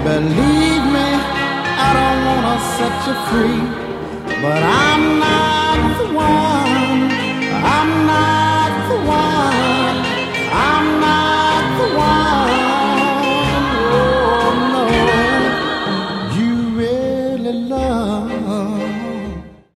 Believe me, I don't wanna set you free, but I'm